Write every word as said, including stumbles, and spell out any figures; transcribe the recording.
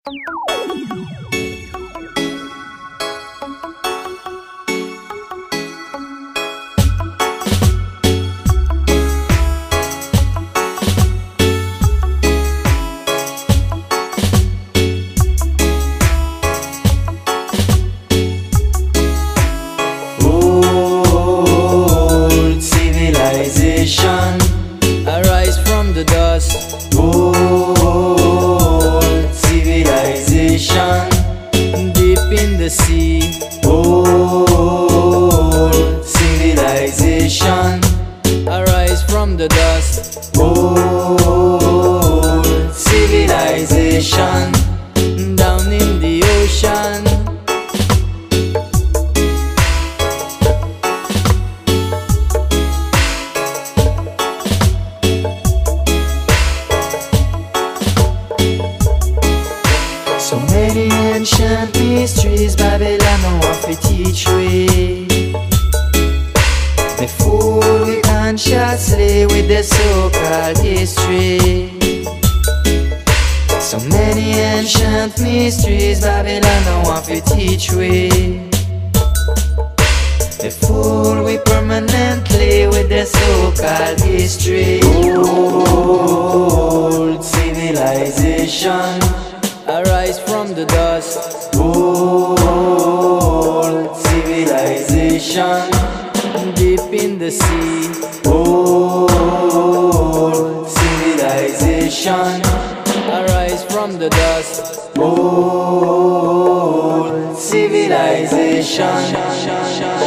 Old civilization, arise from the dust. old civilization, Deep in the sea, old civilization, arise from the dust. old civilization, Down in the ocean, so many ancient mysteries Babylon want to teach we. They fool we consciously with the so-called history. So many ancient mysteries Babylon want to teach we. They fool we permanently with the so-called history. Old civilization, arise from the dust. old civilization, Deep in the sea, old civilization, arise from the dust. old civilization.